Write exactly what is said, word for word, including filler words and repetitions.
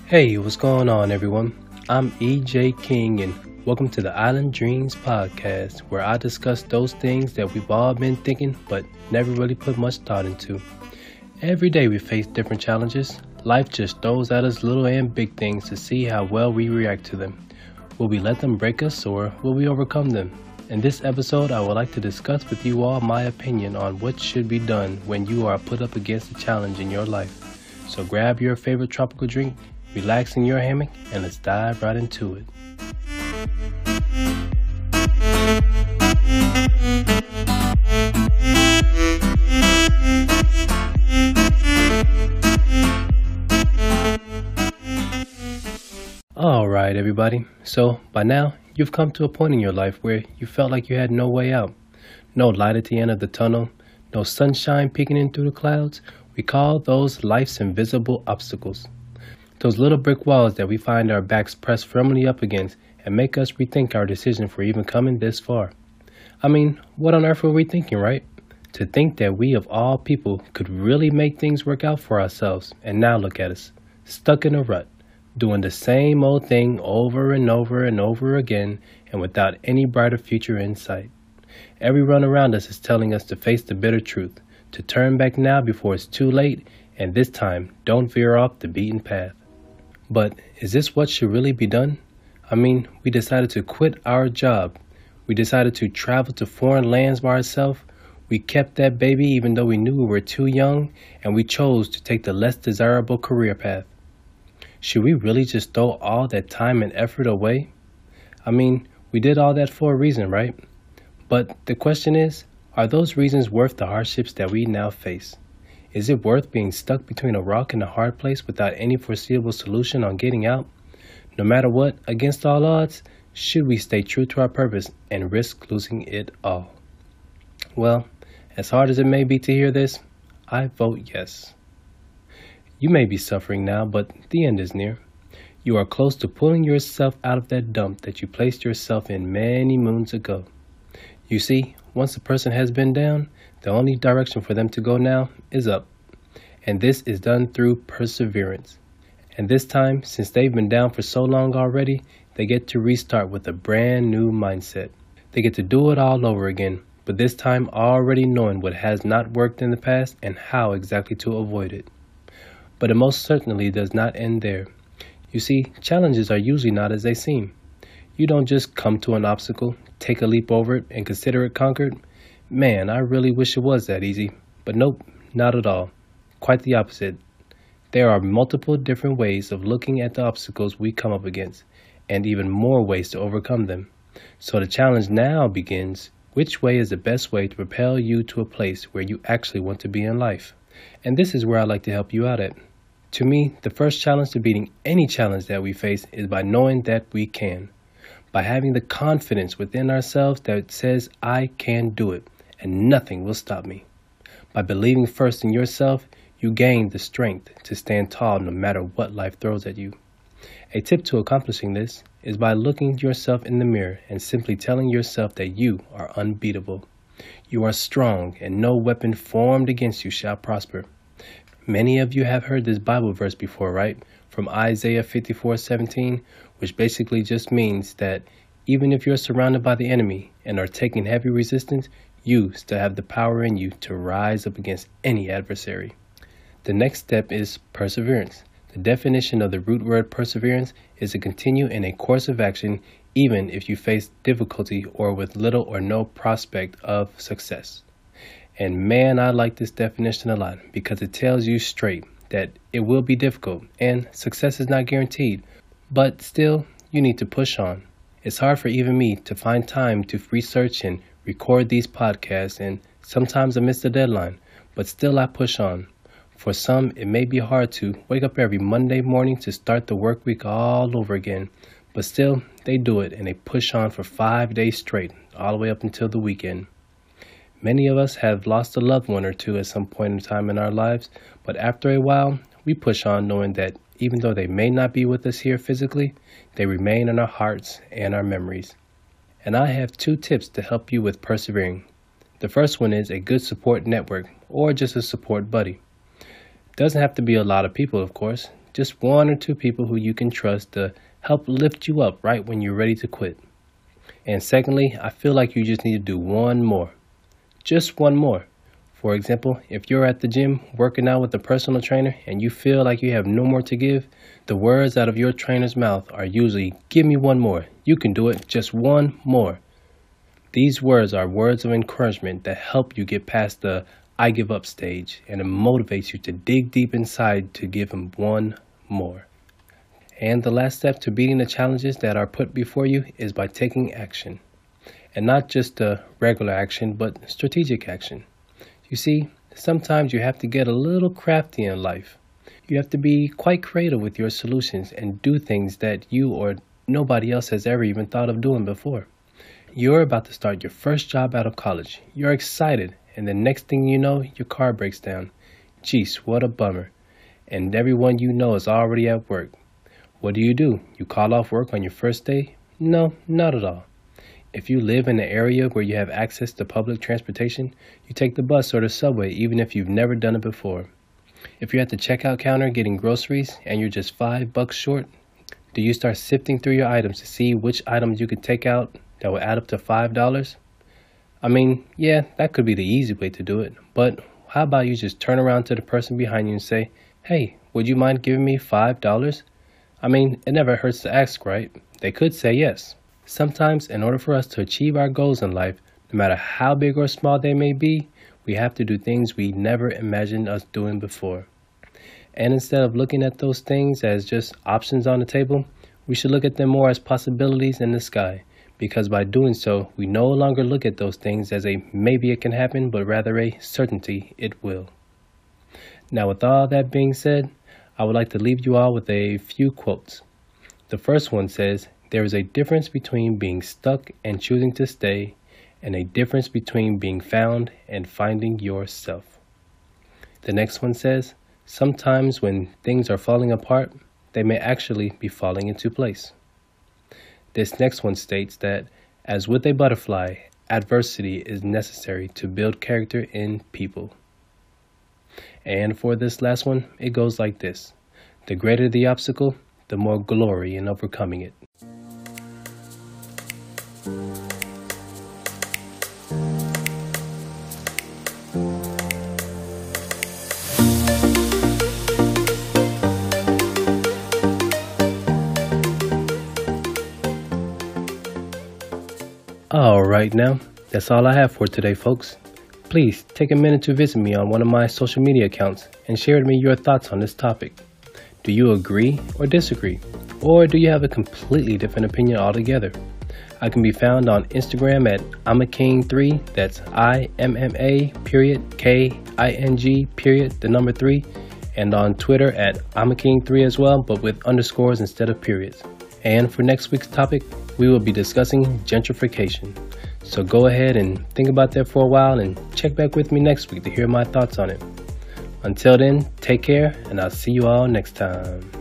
Hey, what's going on, everyone? I'm E J King, and welcome to the Island Dreams podcast, where I discuss those things that we've all been thinking but never really put much thought into. Every day we face different challenges. Life just throws at us little and big things to see how well we react to them. Will we let them break us, or will we overcome them? In this episode, I would like to discuss with you all my opinion on what should be done when you are put up against a challenge in your life. So grab your favorite tropical drink, relax in your hammock, and let's dive right into it. Alright, everybody. So, by now, you've come to a point in your life where you felt like you had no way out. No light at the end of the tunnel, no sunshine peeking in through the clouds. We call those life's invisible obstacles. Those little brick walls that we find our backs pressed firmly up against and make us rethink our decision for even coming this far. I mean, what on earth were we thinking, right? To think that we of all people could really make things work out for ourselves, and now look at us, stuck in a rut, doing the same old thing over and over and over again and without any brighter future in sight. Every run around us is telling us to face the bitter truth, to turn back now before it's too late, and this time don't veer off the beaten path. But is this what should really be done? I mean, we decided to quit our job. We decided to travel to foreign lands by ourselves. We kept that baby even though we knew we were too young, and we chose to take the less desirable career path. Should we really just throw all that time and effort away? I mean, we did all that for a reason, right? But the question is, are those reasons worth the hardships that we now face? Is it worth being stuck between a rock and a hard place without any foreseeable solution on getting out? No matter what, against all odds, should we stay true to our purpose and risk losing it all? Well, as hard as it may be to hear this, I vote yes. You may be suffering now, but the end is near. You are close to pulling yourself out of that dump that you placed yourself in many moons ago. You see, once a person has been down, the only direction for them to go now is up. And this is done through perseverance. And this time, since they've been down for so long already, they get to restart with a brand new mindset. They get to do it all over again, but this time already knowing what has not worked in the past and how exactly to avoid it. But it most certainly does not end there. You see, challenges are usually not as they seem. You don't just come to an obstacle, take a leap over it, and consider it conquered. Man, I really wish it was that easy. But nope, not at all. Quite the opposite. There are multiple different ways of looking at the obstacles we come up against, and even more ways to overcome them. So the challenge now begins, which way is the best way to propel you to a place where you actually want to be in life? And this is where I'd like to help you out at. To me, the first challenge to beating any challenge that we face is by knowing that we can. By having the confidence within ourselves that says, I can do it, and nothing will stop me. By believing first in yourself, you gain the strength to stand tall no matter what life throws at you. A tip to accomplishing this is by looking yourself in the mirror and simply telling yourself that you are unbeatable. You are strong, and no weapon formed against you shall prosper. Many of you have heard this Bible verse before, right? From Isaiah fifty-four seventeen, which basically just means that even if you're surrounded by the enemy and are taking heavy resistance, you still have the power in you to rise up against any adversary. The next step is perseverance. The definition of the root word perseverance is to continue in a course of action even if you face difficulty or with little or no prospect of success. And man, I like this definition a lot because it tells you straight that it will be difficult and success is not guaranteed, but still you need to push on. It's hard for even me to find time to research and record these podcasts, and sometimes I miss the deadline, but still I push on. For some, it may be hard to wake up every Monday morning to start the work week all over again, but still they do it and they push on for five days straight, all the way up until the weekend. Many of us have lost a loved one or two at some point in time in our lives, but after a while, we push on knowing that even though they may not be with us here physically, they remain in our hearts and our memories. And I have two tips to help you with persevering. The first one is a good support network or just a support buddy. Doesn't have to be a lot of people, of course. just one or two people who you can trust to help lift you up right when you're ready to quit. And secondly, I feel like you just need to do one more. Just one more. For example, if you're at the gym working out with a personal trainer and you feel like you have no more to give, the words out of your trainer's mouth are usually, "Give me one more. You can do it. Just one more." These words are words of encouragement that help you get past the "I give up" stage, and it motivates you to dig deep inside to give him one more. And the last step to beating the challenges that are put before you is by taking action. And not just a regular action, but strategic action. You see, sometimes you have to get a little crafty in life. You have to be quite creative with your solutions and do things that you or nobody else has ever even thought of doing before. You're about to start your first job out of college. You're excited, and the next thing you know, your car breaks down. Jeez, what a bummer. And everyone you know is already at work. What do you do? You call off work on your first day? No, not at all. If you live in an area where you have access to public transportation, you take the bus or the subway even if you've never done it before. If you're at the checkout counter getting groceries and you're just five bucks short, do you start sifting through your items to see which items you could take out that will add up to five dollars? I mean, yeah, that could be the easy way to do it, but how about you just turn around to the person behind you and say, "Hey, would you mind giving me five dollars? I mean, it never hurts to ask, right? They could say yes. Sometimes, in order for us to achieve our goals in life, no matter how big or small they may be, we have to do things we never imagined us doing before. And instead of looking at those things as just options on the table, we should look at them more as possibilities in the sky, because by doing so, we no longer look at those things as a maybe it can happen, but rather a certainty it will. Now, with all that being said, I would like to leave you all with a few quotes. The first one says, "There is a difference between being stuck and choosing to stay, and a difference between being found and finding yourself." The next one says, "Sometimes when things are falling apart, they may actually be falling into place." This next one states that, as with a butterfly, adversity is necessary to build character in people. And for this last one, it goes like this: the greater the obstacle, the more glory in overcoming it. All right, now, that's all I have for today, folks. Please take a minute to visit me on one of my social media accounts and share with me your thoughts on this topic. Do you agree or disagree? Or do you have a completely different opinion altogether? I can be found on Instagram at I'm a king three, that's I M M A period K I N G period the number three, and on Twitter at I'm a king three as well, but with underscores instead of periods. And for next week's topic, we will be discussing gentrification. So go ahead and think about that for a while and check back with me next week to hear my thoughts on it. Until then, take care, and I'll see you all next time.